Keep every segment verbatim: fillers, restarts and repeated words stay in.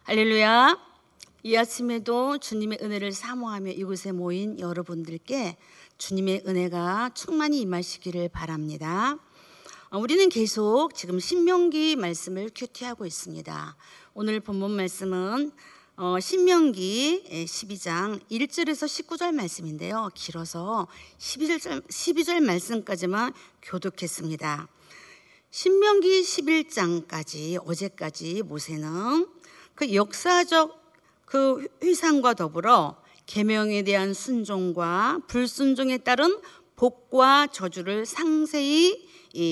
할렐루야. 이 아침에도 주님의 은혜를 사모하며 이곳에 모인 여러분들께 주님의 은혜가 충만히 임하시기를 바랍니다. 우리는 계속 지금 신명기 말씀을 큐티하고 있습니다. 오늘 본문 말씀은 신명기 십이 장 일 절에서 십구 절 말씀인데요, 길어서 십이 절, 십이 절 말씀까지만 교독했습니다. 신명기 십일 장까지, 어제까지 모세는 그 역사적 그 회상과 더불어 계명에 대한 순종과 불순종에 따른 복과 저주를 상세히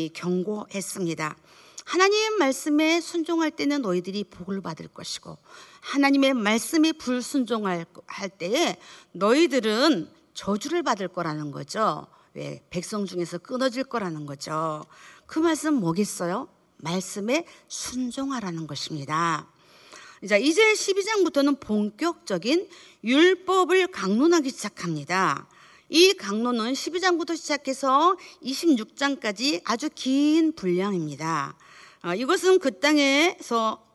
경고했습니다. 하나님의 말씀에 순종할 때는 너희들이 복을 받을 것이고, 하나님의 말씀에 불순종할 때에 너희들은 저주를 받을 거라는 거죠. 왜? 백성 중에서 끊어질 거라는 거죠. 그 말씀 뭐겠어요? 말씀에 순종하라는 것입니다. 자, 이제 십이 장부터는 본격적인 율법을 강론하기 시작합니다. 이 강론은 십이 장부터 시작해서 이십육 장까지 아주 긴 분량입니다. 어, 이것은 그 땅에서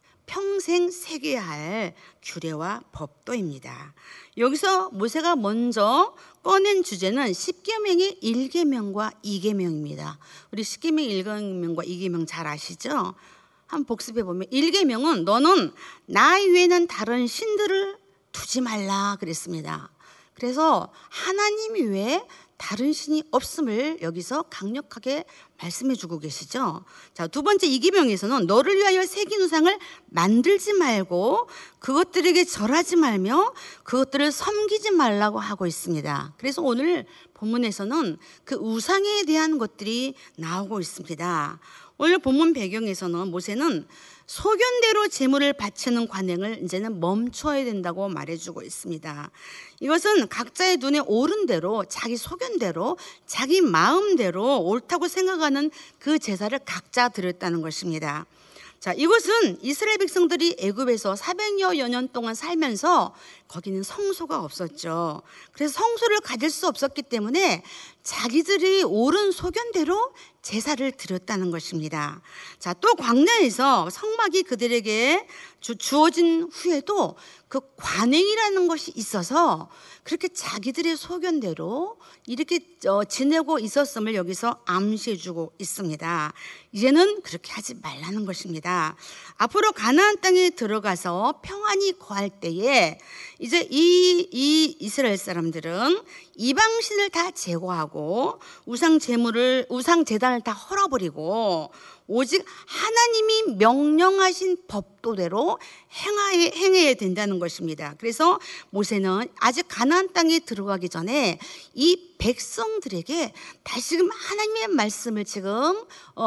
평생 새겨야 할 규례와 법도입니다. 여기서 모세가 먼저 꺼낸 주제는 십계명의 일 계명과 이 계명입니다. 우리 십계명 일 계명과 이 계명 잘 아시죠? 한번 복습해 보면 일 계명은 너는 나 외에는 다른 신들을 두지 말라 그랬습니다. 그래서 하나님 외에 다른 신이 없음을 여기서 강력하게 말씀해 주고 계시죠. 자, 두 번째 이 계명에서는 너를 위하여 새긴 우상을 만들지 말고 그것들에게 절하지 말며 그것들을 섬기지 말라고 하고 있습니다. 그래서 오늘 본문에서는 그 우상에 대한 것들이 나오고 있습니다. 오늘 본문 배경에서는 모세는 소견대로 제물을 바치는 관행을 이제는 멈춰야 된다고 말해주고 있습니다. 이것은 각자의 눈에 옳은 대로, 자기 소견대로, 자기 마음대로 옳다고 생각하는 그 제사를 각자 드렸다는 것입니다. 자, 이것은 이스라엘 백성들이 애굽에서 사백여 년 동안 살면서 거기는 성소가 없었죠. 그래서 성소를 가질 수 없었기 때문에 자기들이 옳은 소견대로 제사를 드렸다는 것입니다. 자, 또 광야에서 성막이 그들에게 주, 주어진 후에도 그 관행이라는 것이 있어서 그렇게 자기들의 소견대로 이렇게 어, 지내고 있었음을 여기서 암시해주고 있습니다. 이제는 그렇게 하지 말라는 것입니다. 앞으로 가나안 땅에 들어가서 평안히 거할 때에 이제 이, 이 이스라엘 사람들은 이방신을 다 제거하고 우상 제물을 우상 제단을 다 헐어버리고 오직 하나님이 명령하신 법도대로 행하에, 행해야 된다는 것입니다. 그래서 모세는 아직 가나안 땅에 들어가기 전에 이 백성들에게 다시금 하나님의 말씀을 지금 어,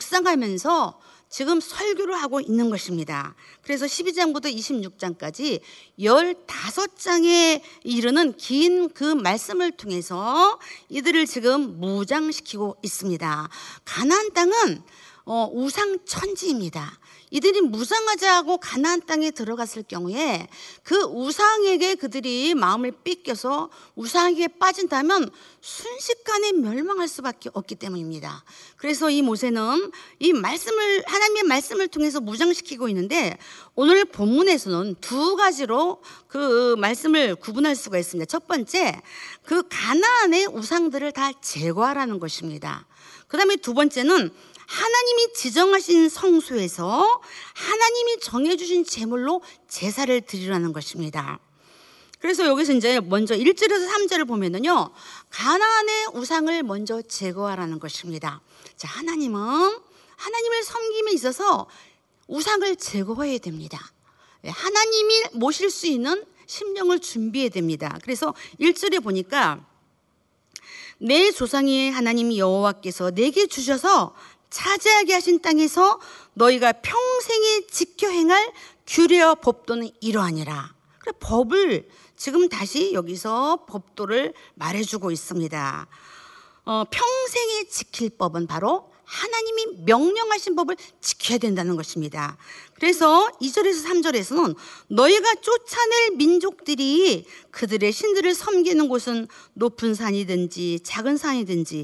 묵상하면서 지금 설교를 하고 있는 것입니다. 그래서 십이 장부터 이십육 장까지 십오 장에 이르는 긴 그 말씀을 통해서 이들을 지금 무장시키고 있습니다. 가나안 땅은 어, 우상 천지입니다. 이들이 무장하자 하고 가나안 땅에 들어갔을 경우에 그 우상에게 그들이 마음을 뺏겨서 우상에게 빠진다면 순식간에 멸망할 수밖에 없기 때문입니다. 그래서 이 모세는 이 말씀을 하나님의 말씀을 통해서 무장시키고 있는데 오늘 본문에서는 두 가지로 그 말씀을 구분할 수가 있습니다. 첫 번째, 그 가나안의 우상들을 다 제거하라는 것입니다. 그 다음에 두 번째는 하나님이 지정하신 성소에서 하나님이 정해주신 제물로 제사를 드리라는 것입니다. 그래서 여기서 이제 먼저 일 절에서 삼 절을 보면은요, 가나안의 우상을 먼저 제거하라는 것입니다. 자, 하나님은 하나님을 섬김에 있어서 우상을 제거해야 됩니다. 하나님이 모실 수 있는 심령을 준비해야 됩니다. 그래서 일 절에 보니까 내 조상의 하나님 여호와께서 내게 주셔서 차지하게 하신 땅에서 너희가 평생에 지켜 행할 규례와 법도는 이러하니라. 법을 지금 다시 여기서 법도를 말해주고 있습니다. 어, 평생에 지킬 법은 바로 하나님이 명령하신 법을 지켜야 된다는 것입니다. 그래서 이 절에서 삼 절에서는 너희가 쫓아낼 민족들이 그들의 신들을 섬기는 곳은 높은 산이든지 작은 산이든지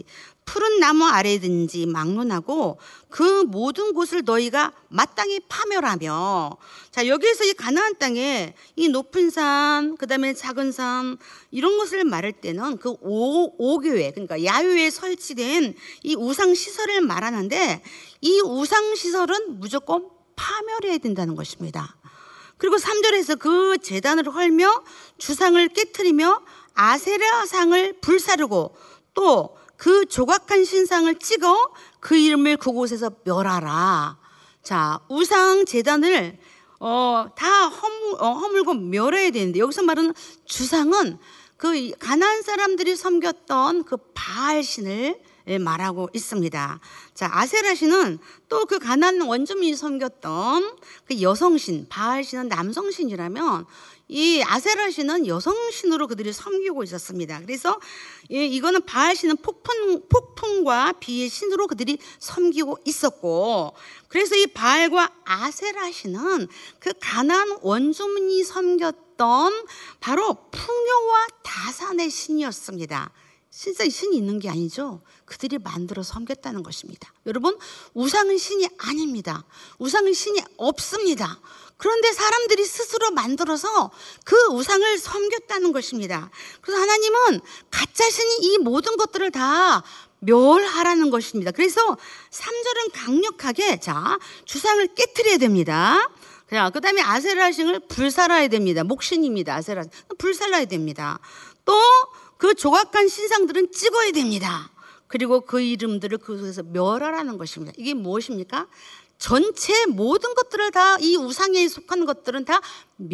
푸른 나무 아래든지 막론하고 그 모든 곳을 너희가 마땅히 파멸하며. 자, 여기에서 이 가나안 땅에 이 높은 산, 그다음에 작은 산 이런 것을 말할 때는 그 오, 오교회, 그러니까 야외에 설치된 이 우상 시설을 말하는데, 이 우상 시설은 무조건 파멸해야 된다는 것입니다. 그리고 삼 절에서 그 제단을 헐며 주상을 깨트리며 아세라상을 불사르고 또 그 조각한 신상을 찍어 그 이름을 그곳에서 멸하라. 자, 우상 제단을 어, 다 허물, 어, 허물고 멸해야 되는데, 여기서 말하는 주상은 그 가나안 사람들이 섬겼던 그 바알 신을 말하고 있습니다. 자, 아세라 신은 또 그 가나안 원주민이 섬겼던 그 여성신, 바알 신은 남성신이라면 이 아세라 신은 여성신으로 그들이 섬기고 있었습니다. 그래서 이거는 바알 신은 폭풍, 폭풍과 비의 신으로 그들이 섬기고 있었고, 그래서 이 바알과 아세라 신은 그 가나안 원주민이 섬겼던 바로 풍요와 다산의 신이었습니다. 진짜 이 신이 있는 게 아니죠. 그들이 만들어 섬겼다는 것입니다. 여러분, 우상은 신이 아닙니다. 우상은 신이 없습니다. 그런데 사람들이 스스로 만들어서 그 우상을 섬겼다는 것입니다. 그래서 하나님은 가짜 신이 이 모든 것들을 다 멸하라는 것입니다. 그래서 삼 절은 강력하게, 자, 주상을 깨트려야 됩니다. 그 다음에 아세라신을 불살라야 됩니다. 목신입니다. 아세라 불살라야 됩니다. 또 그 조각한 신상들은 찍어야 됩니다. 그리고 그 이름들을 그곳에서 멸하라는 것입니다. 이게 무엇입니까? 전체 모든 것들을 다, 이 우상에 속한 것들은 다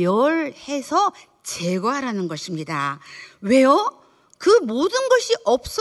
멸해서 제거하라는 것입니다. 왜요? 그 모든 것이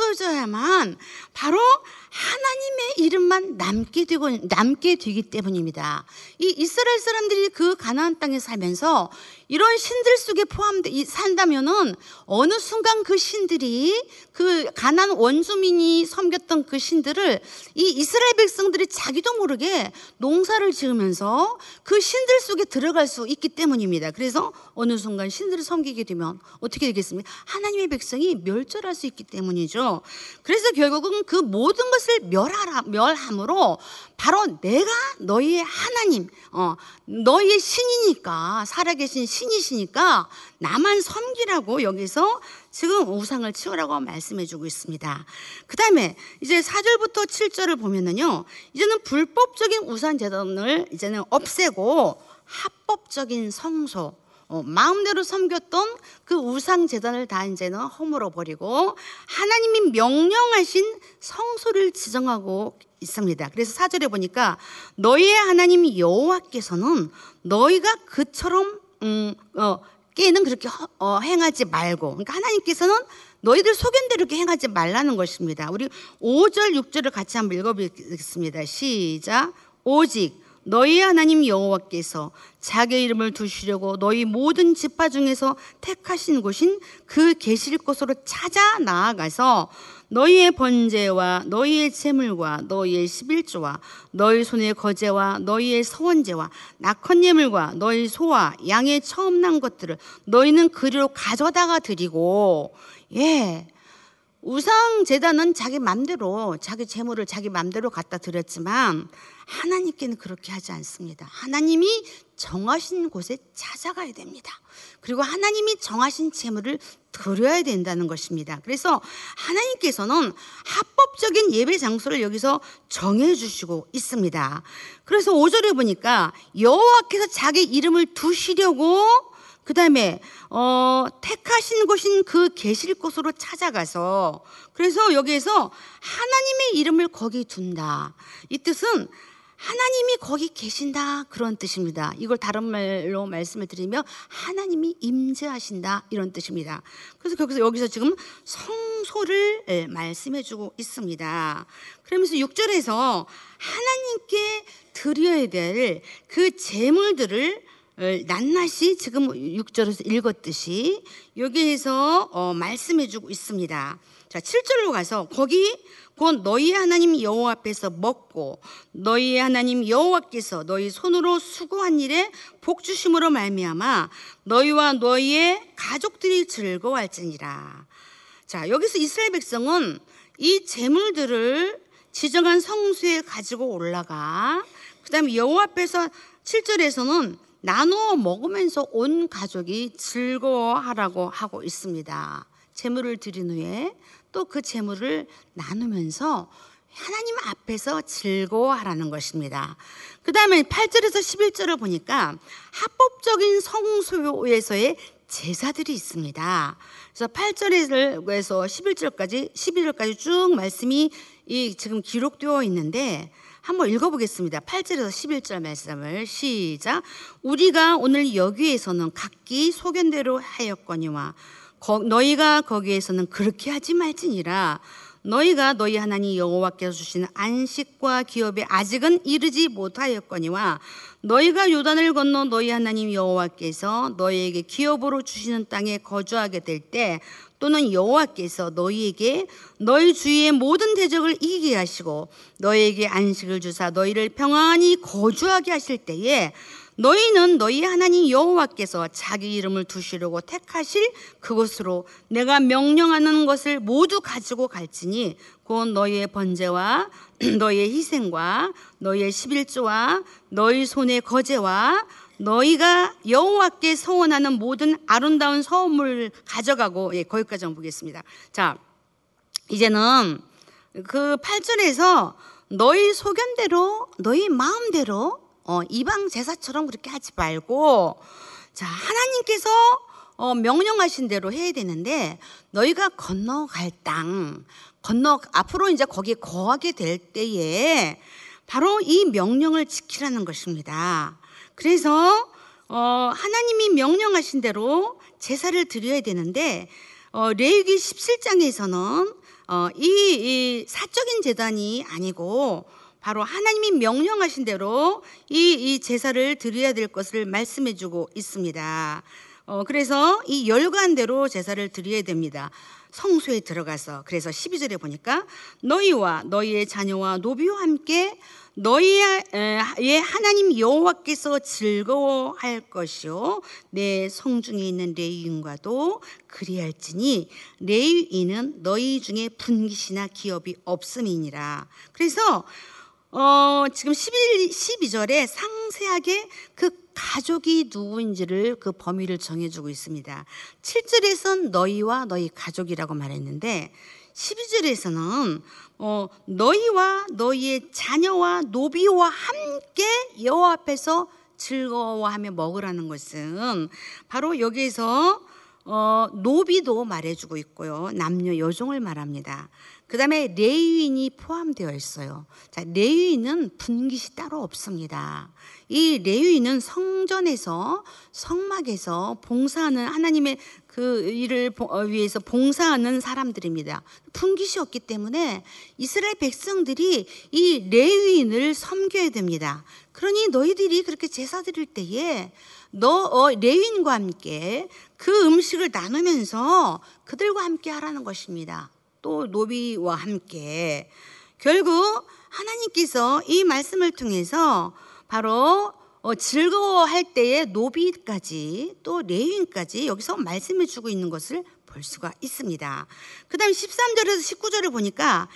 없어져야만 바로 하나님의 이름만 남게 되고 남게 되기 때문입니다. 이 이스라엘 사람들이 그 가나안 땅에 살면서 이런 신들 속에 포함돼 산다면은 어느 순간 그 신들이, 그 가나안 원주민이 섬겼던 그 신들을 이 이스라엘 백성들이 자기도 모르게 농사를 지으면서 그 신들 속에 들어갈 수 있기 때문입니다. 그래서 어느 순간 신들을 섬기게 되면 어떻게 되겠습니까? 하나님의 백성이 멸절할 수 있기 때문이죠. 그래서 결국은 그 모든 것을 멸하라, 멸함으로 바로 내가 너희의 하나님, 어, 너희의 신이니까, 살아계신 신이시니까 나만 섬기라고 여기서 지금 우상을 치우라고 말씀해주고 있습니다. 그 다음에 이제 사 절부터 칠 절을 보면은요, 이제는 불법적인 우상 제단을 이제는 없애고 합법적인 성소, 어, 마음대로 섬겼던 그 우상 제단을 다 이제는 허물어 버리고 하나님이 명령하신 성소를 지정하고 있습니다. 그래서 사 절에 보니까 너희의 하나님 여호와께서는 너희가 그처럼 음, 어, 깨는 그렇게 허, 어, 행하지 말고, 그러니까 하나님께서는 너희들 소견대로 이렇게 행하지 말라는 것입니다. 우리 오 절 육 절을 같이 한번 읽어보겠습니다. 시작. 오직 너희 하나님 여호와께서 자기 이름을 두시려고 너희 모든 지파 중에서 택하신 곳인 그 계실 곳으로 찾아 나아가서 너희의 번제와 너희의 제물과 너희의 십일조와 너희 손의 거제와 너희의 서원제와 낙헌 예물과 너희 소와 양의 처음 난 것들을 너희는 그리로 가져다가 드리고, 예, 우상 제단은 자기 맘대로 자기 제물을 자기 맘대로 갖다 드렸지만 하나님께는 그렇게 하지 않습니다. 하나님이 정하신 곳에 찾아가야 됩니다. 그리고 하나님이 정하신 제물을 드려야 된다는 것입니다. 그래서 하나님께서는 합법적인 예배 장소를 여기서 정해 주시고 있습니다. 그래서 오 절에 보니까 여호와께서 자기 이름을 두시려고 그 다음에 어, 택하신 곳인 그 계실 곳으로 찾아가서, 그래서 여기에서 하나님의 이름을 거기 둔다. 이 뜻은 하나님이 거기 계신다, 그런 뜻입니다. 이걸 다른 말로 말씀을 드리면 하나님이 임재하신다, 이런 뜻입니다. 그래서 거기서 여기서 지금 성소를 말씀해 주고 있습니다. 그러면서 육 절에서 하나님께 드려야 될 그 제물들을 낱낱이 지금 육 절에서 읽었듯이 여기에서 어, 말씀해주고 있습니다. 자, 칠 절로 가서 거기 곧 너희 하나님 여호와 앞에서 먹고 너희 하나님 여호와께서 너희 손으로 수고한 일에 복 주심으로 말미암아 너희와 너희의 가족들이 즐거워할지니라. 자, 여기서 이스라엘 백성은 이 제물들을 지정한 성소에 가지고 올라가 그 다음에 여호와 앞에서 칠 절에서는 나누어 먹으면서 온 가족이 즐거워하라고 하고 있습니다. 제물을 드린 후에 또 그 제물을 나누면서 하나님 앞에서 즐거워하라는 것입니다. 그 다음에 팔 절에서 십일 절을 보니까 합법적인 성소에서의 제사들이 있습니다. 그래서 팔 절에서 십일 절까지 십일 절까지 쭉 말씀이 이 지금 기록되어 있는데 한번 읽어보겠습니다. 팔 절에서 십일 절 말씀을 시작. 우리가 오늘 여기에서는 각기 소견대로 하였거니와 거, 너희가 거기에서는 그렇게 하지 말지니라. 너희가 너희 하나님 여호와께서 주시는 안식과 기업에 아직은 이르지 못하였거니와 너희가 요단을 건너 너희 하나님 여호와께서 너희에게 기업으로 주시는 땅에 거주하게 될 때 또는 여호와께서 너희에게 너희 주위의 모든 대적을 이기게 하시고 너희에게 안식을 주사 너희를 평안히 거주하게 하실 때에 너희는 너희 하나님 여호와께서 자기 이름을 두시려고 택하실 그곳으로 내가 명령하는 것을 모두 가지고 갈지니 곧 너희의 번제와 너희의 희생과 너희의 십일조와 너희 손의 거제와 너희가 여호와께 서원하는 모든 아름다운 서원물을 가져가고, 예, 거기까지 한번 보겠습니다. 자, 이제는 그 팔 절에서 너희 소견대로 너희 마음대로 어, 이방 제사처럼 그렇게 하지 말고, 자, 하나님께서 어, 명령하신 대로 해야 되는데, 너희가 건너갈 땅, 건너, 앞으로 이제 거기에 거하게 될 때에 바로 이 명령을 지키라는 것입니다. 그래서, 어, 하나님이 명령하신 대로 제사를 드려야 되는데, 어, 레위기 십칠 장에서는 어, 이, 이 사적인 제단이 아니고, 바로 하나님이 명령하신 대로 이, 이 제사를 드려야 될 것을 말씀해 주고 있습니다. 어, 그래서 이 열관대로 제사를 드려야 됩니다. 성소에 들어가서. 그래서 십이 절에 보니까 너희와 너희의 자녀와 노비와 함께 너희의 하나님 여호와께서 즐거워할 것이요 내 성중에 있는 레위인과도 그리할지니 레위인은 너희 중에 분깃이나 기업이 없음이니라. 그래서 어, 지금 십일, 십이 절에 상세하게 그 가족이 누구인지를 그 범위를 정해주고 있습니다. 칠 절에선 너희와 너희 가족이라고 말했는데 십이 절에서는 어, 너희와 너희의 자녀와 노비와 함께 여호와 앞에서 즐거워하며 먹으라는 것은 바로 여기에서 어, 노비도 말해주고 있고요. 남녀 여종을 말합니다. 그 다음에 레위인이 포함되어 있어요. 자, 레위인은 분깃이 따로 없습니다. 이 레위인은 성전에서 성막에서 봉사하는 하나님의 그 일을 위해서 봉사하는 사람들입니다. 분깃이 없기 때문에 이스라엘 백성들이 이 레위인을 섬겨야 됩니다. 그러니 너희들이 그렇게 제사 드릴 때에 너 어, 레위인과 함께 그 음식을 나누면서 그들과 함께 하라는 것입니다. 또 노비와 함께. 결국 하나님께서 이 말씀을 통해서 바로 어, 즐거워할 때에 노비까지 또 레위인까지 여기서 말씀해 주고 있는 것을 볼 수가 있습니다. 그 다음 십삼 절에서 십구 절을 보니까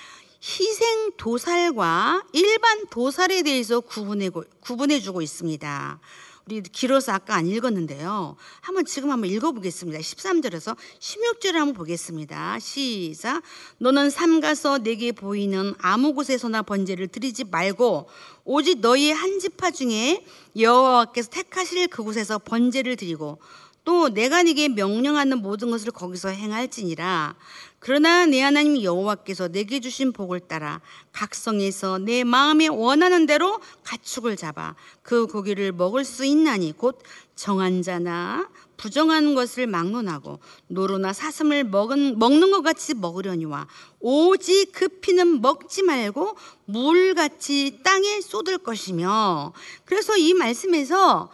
희생 도살과 일반 도살에 대해서 구분해, 구분해 주고 있습니다. 우리 길어서 아까 안 읽었는데요. 한번 지금 한번 읽어보겠습니다. 십삼 절에서 십육 절을 한번 보겠습니다. 시작. 너는 삼가서 내게 보이는 아무 곳에서나 번제를 드리지 말고 오직 너희의 한 지파 중에 여호와께서 택하실 그곳에서 번제를 드리고 또 내가 네게 명령하는 모든 것을 거기서 행할지니라. 그러나 내 하나님 여호와께서 내게 주신 복을 따라 각 성에서 내 마음에 원하는 대로 가축을 잡아 그 고기를 먹을 수 있나니 곧 정한 자나 부정한 것을 막론하고 노루나 사슴을 먹은, 먹는 것 같이 먹으려니와 오직 그 피는 먹지 말고 물같이 땅에 쏟을 것이며. 그래서 이 말씀에서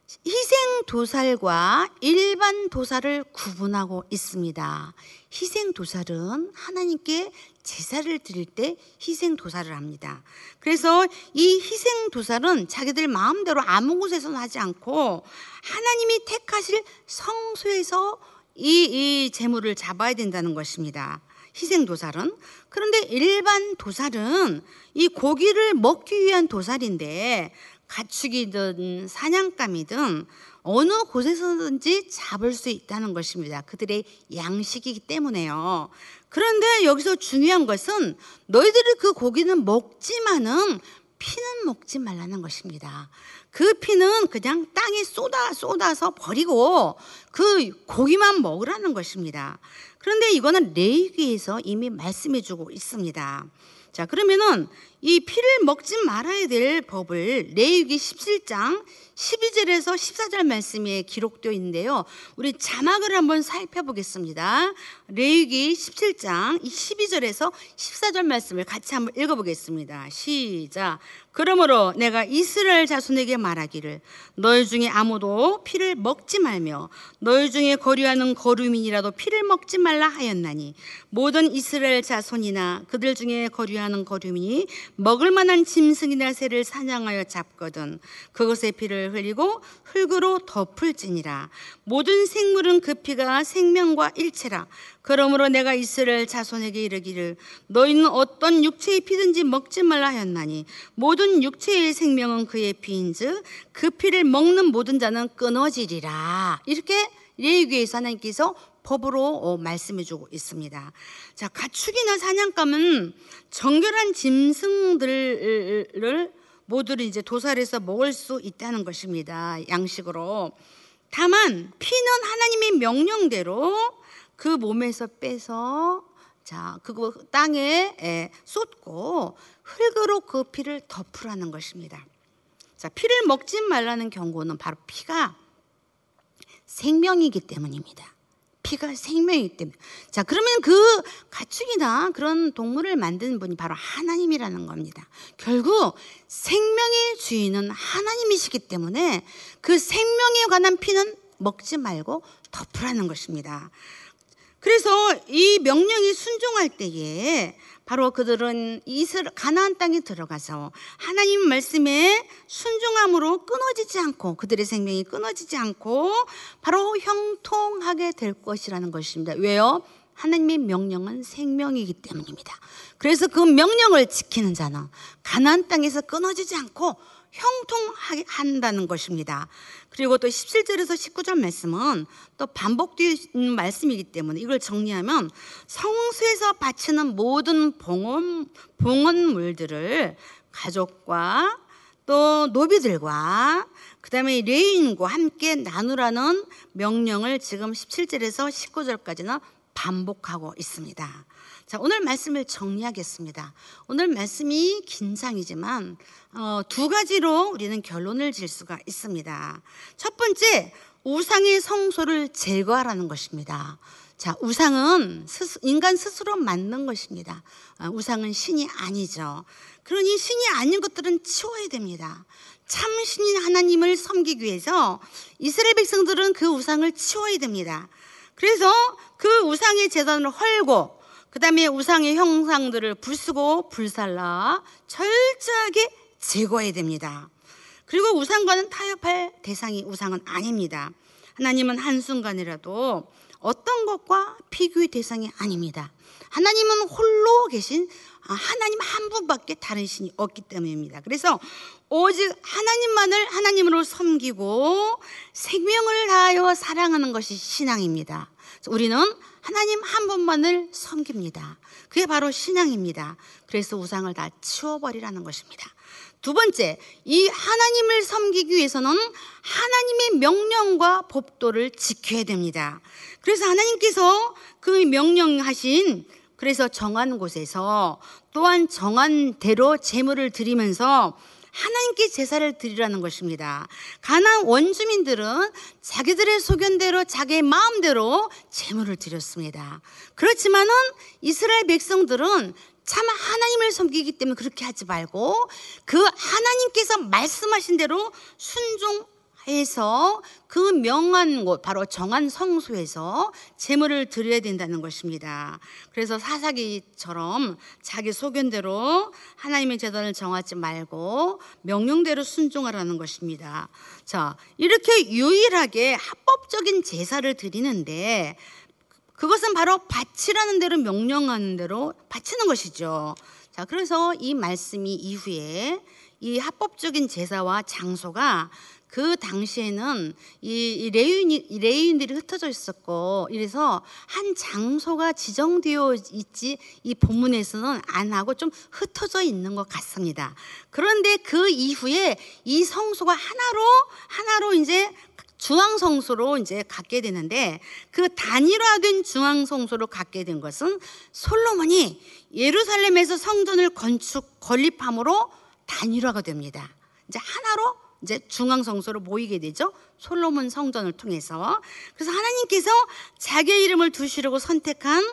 희생 도살과 일반 도살을 구분하고 있습니다. 희생 도살은 하나님께 제사를 드릴 때 희생 도살을 합니다. 그래서 이 희생 도살은 자기들 마음대로 아무 곳에서는 하지 않고 하나님이 택하실 성소에서 이, 이 제물을 잡아야 된다는 것입니다. 희생 도살은. 그런데 일반 도살은 이 고기를 먹기 위한 도살인데 가축이든 사냥감이든 어느 곳에서든지 잡을 수 있다는 것입니다. 그들의 양식이기 때문에요. 그런데 여기서 중요한 것은 너희들이 그 고기는 먹지만은 피는 먹지 말라는 것입니다. 그 피는 그냥 땅에 쏟아 쏟아서 버리고 그 고기만 먹으라는 것입니다. 그런데 이거는 레위기에서 이미 말씀해 주고 있습니다. 자, 그러면은 이 피를 먹지 말아야 될 법을 레위기 십칠 장 십이 절에서 십사 절 말씀에 기록되어 있는데요. 우리 자막을 한번 살펴보겠습니다. 레위기 십칠 장 십이 절에서 십사 절 말씀을 같이 한번 읽어보겠습니다. 시작. 그러므로 내가 이스라엘 자손에게 말하기를 너희 중에 아무도 피를 먹지 말며 너희 중에 거류하는 거류민이라도 피를 먹지 말라 하였나니 모든 이스라엘 자손이나 그들 중에 거류하는 거류민이 먹을 만한 짐승이나 새를 사냥하여 잡거든 그것의 피를 흘리고 흙으로 덮을지니라. 모든 생물은 그 피가 생명과 일체라. 그러므로 내가 이스라엘 자손에게 이르기를 너희는 어떤 육체의 피든지 먹지 말라 하였나니 모든 육체의 생명은 그의 피인즉 그 피를 먹는 모든 자는 끊어지리라. 이렇게 레위기에서 하나님께서 법으로 말씀해 주고 있습니다. 자, 가축이나 사냥감은 정결한 짐승들을 모두를 이제 도살해서 먹을 수 있다는 것입니다. 양식으로. 다만 피는 하나님의 명령대로 그 몸에서 빼서 자, 그거 땅에 에, 쏟고 흙으로 그 피를 덮으라는 것입니다. 자, 피를 먹지 말라는 경고는 바로 피가 생명이기 때문입니다. 피가 생명이기 때문에. 자, 그러면 그 가축이나 그런 동물을 만드는 분이 바로 하나님이라는 겁니다. 결국 생명의 주인은 하나님이시기 때문에 그 생명에 관한 피는 먹지 말고 덮으라는 것입니다. 그래서 이 명령이 순종할 때에 바로 그들은 이스라엘 가나안 땅에 들어가서 하나님 말씀에 순종함으로 끊어지지 않고 그들의 생명이 끊어지지 않고 바로 형통하게 될 것이라는 것입니다. 왜요? 하나님의 명령은 생명이기 때문입니다. 그래서 그 명령을 지키는 자는 가나안 땅에서 끊어지지 않고 형통하게 한다는 것입니다. 그리고 또 십칠 절에서 십구 절 말씀은 또 반복되는 말씀이기 때문에 이걸 정리하면 성소에서 바치는 모든 봉헌, 봉헌물들을 가족과 또 노비들과 그 다음에 레위인과 함께 나누라는 명령을 지금 십칠 절에서 십구 절까지는 반복하고 있습니다. 자, 오늘 말씀을 정리하겠습니다. 오늘 말씀이 긴장이지만 어, 두 가지로 우리는 결론을 질 수가 있습니다. 첫 번째, 우상의 성소를 제거하라는 것입니다. 자, 우상은 스스, 인간 스스로 만든 것입니다. 어, 우상은 신이 아니죠. 그러니 신이 아닌 것들은 치워야 됩니다. 참 신인 하나님을 섬기기 위해서 이스라엘 백성들은 그 우상을 치워야 됩니다. 그래서 그 우상의 제단을 헐고 그 다음에 우상의 형상들을 부수고 불살라 철저하게 제거해야 됩니다. 그리고 우상과는 타협할 대상이 우상은 아닙니다. 하나님은 한순간이라도 어떤 것과 비교의 대상이 아닙니다. 하나님은 홀로 계신 하나님 한 분밖에 다른 신이 없기 때문입니다. 그래서 오직 하나님만을 하나님으로 섬기고 생명을 다하여 사랑하는 것이 신앙입니다. 우리는 하나님 한 분만을 섬깁니다. 그게 바로 신앙입니다. 그래서 우상을 다 치워버리라는 것입니다. 두 번째, 이 하나님을 섬기기 위해서는 하나님의 명령과 법도를 지켜야 됩니다. 그래서 하나님께서 그 명령하신 그래서 정한 곳에서 또한 정한 대로 제물을 드리면서 하나님께 제사를 드리라는 것입니다. 가나안 원주민들은 자기들의 소견대로 자기의 마음대로 제물을 드렸습니다. 그렇지만은 이스라엘 백성들은 참 하나님을 섬기기 때문에 그렇게 하지 말고 그 하나님께서 말씀하신 대로 순종해서 그 명한 곳 바로 정한 성소에서 제물을 드려야 된다는 것입니다. 그래서 사사기처럼 자기 소견대로 하나님의 제단을 정하지 말고 명령대로 순종하라는 것입니다. 자, 이렇게 유일하게 합법적인 제사를 드리는데 그것은 바로 바치라는 대로 명령하는 대로 바치는 것이죠. 자, 그래서 이 말씀이 이후에 이 합법적인 제사와 장소가 그 당시에는 이 레위인이, 레위인들이 흩어져 있었고, 이래서 한 장소가 지정되어 있지 이 본문에서는 안 하고 좀 흩어져 있는 것 같습니다. 그런데 그 이후에 이 성소가 하나로 하나로 이제 중앙 성소로 이제 갖게 되는데, 그 단일화된 중앙 성소로 갖게 된 것은 솔로몬이 예루살렘에서 성전을 건축 건립함으로 단일화가 됩니다. 이제 하나로 이제 중앙 성소로 모이게 되죠. 솔로몬 성전을 통해서. 그래서 하나님께서 자기의 이름을 두시려고 선택한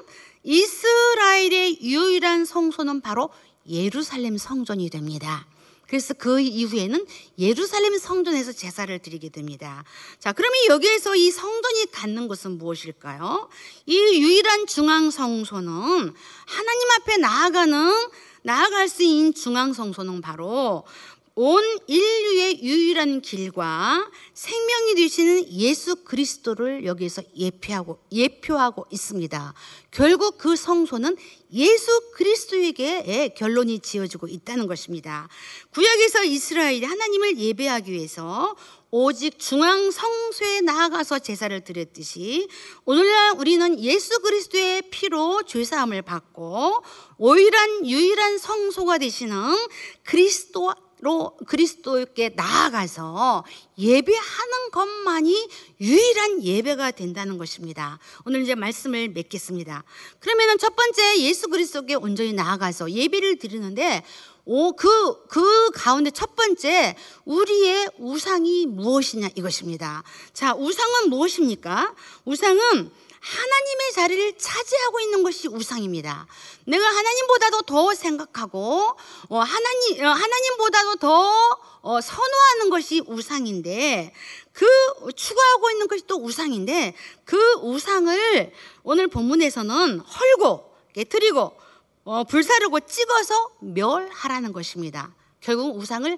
이스라엘의 유일한 성소는 바로 예루살렘 성전이 됩니다. 그래서 그 이후에는 예루살렘 성전에서 제사를 드리게 됩니다. 자, 그러면 여기에서 이 성전이 갖는 것은 무엇일까요? 이 유일한 중앙 성소는 하나님 앞에 나아가는 나아갈 수 있는 중앙 성소는 바로 온 인류의 유일한 길과 생명이 되시는 예수 그리스도를 여기에서 예표하고, 예표하고 있습니다. 결국 그 성소는 예수 그리스도에게 결론이 지어지고 있다는 것입니다. 구약에서 이스라엘이 하나님을 예배하기 위해서 오직 중앙 성소에 나아가서 제사를 드렸듯이, 오늘날 우리는 예수 그리스도의 피로 죄사함을 받고 오일한 유일한 성소가 되시는 그리스도 로 그리스도께 나아가서 예배하는 것만이 유일한 예배가 된다는 것입니다. 오늘 이제 말씀을 맺겠습니다. 그러면은 첫 번째, 예수 그리스도께 온전히 나아가서 예배를 드리는데, 오, 그, 그 가운데 첫 번째, 우리의 우상이 무엇이냐 이것입니다. 자, 우상은 무엇입니까? 우상은 하나님의 자리를 차지하고 있는 것이 우상입니다. 내가 하나님보다도 더 생각하고 어, 하나님, 어, 하나님보다도 더 어, 선호하는 것이 우상인데, 그 추구하고 있는 것이 또 우상인데, 그 우상을 오늘 본문에서는 헐고 깨뜨리고 어, 불사르고 찍어서 멸하라는 것입니다. 결국 우상을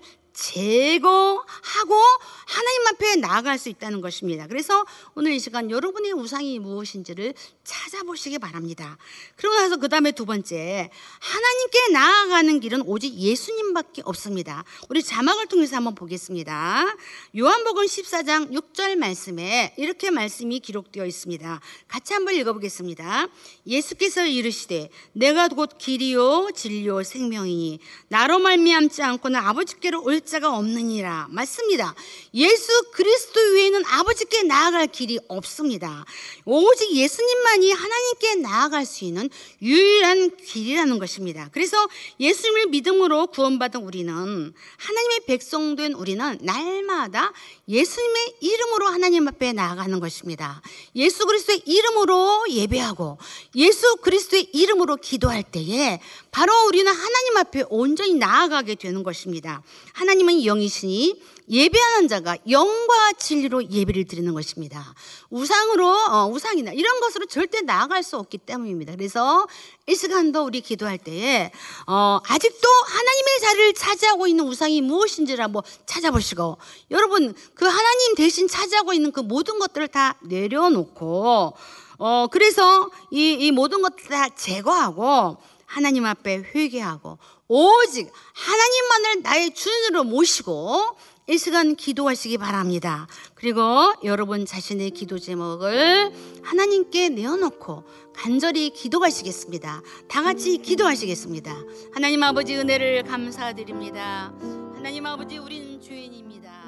제거하고 하나님 앞에 나아갈 수 있다는 것입니다. 그래서 오늘 이 시간 여러분의 우상이 무엇인지를 찾아보시기 바랍니다. 그러고 나서 그 다음에 두 번째, 하나님께 나아가는 길은 오직 예수님밖에 없습니다. 우리 자막을 통해서 한번 보겠습니다. 요한복음 십사 장 육 절 말씀에 이렇게 말씀이 기록되어 있습니다. 같이 한번 읽어보겠습니다. 예수께서 이르시되 내가 곧 길이요 진리요 생명이니 나로 말미암지 않고는 아버지께로 올 자가 없느니라. 맞습니다. 예수 그리스도 외에는 아버지께 나아갈 길이 없습니다. 오직 예수님만이 하나님께 나아갈 수 있는 유일한 길이라는 것입니다. 그래서 예수님을 믿음으로 구원받은 우리는, 하나님의 백성된 우리는 날마다 예수님의 이름으로 하나님 앞에 나아가는 것입니다. 예수 그리스도의 이름으로 예배하고 예수 그리스도의 이름으로 기도할 때에 바로 우리는 하나님 앞에 온전히 나아가게 되는 것입니다. 하나님은 영이시니 예배하는 자가 영과 진리로 예배를 드리는 것입니다. 우상으로 어, 우상이나 이런 것으로 절대 나아갈 수 없기 때문입니다. 그래서 이 시간도 우리 기도할 때에 어, 아직도 하나님의 자리를 차지하고 있는 우상이 무엇인지를 한번 찾아보시고, 여러분 그 하나님 대신 차지하고 있는 그 모든 것들을 다 내려놓고 어, 그래서 이, 이 모든 것들 다 제거하고 하나님 앞에 회개하고 오직 하나님만을 나의 주인으로 모시고 이 시간 기도하시기 바랍니다. 그리고 여러분 자신의 기도 제목을 하나님께 내어놓고 간절히 기도하시겠습니다. 다 같이 기도하시겠습니다. 하나님 아버지, 은혜를 감사드립니다. 하나님 아버지, 우리는 죄인입니다.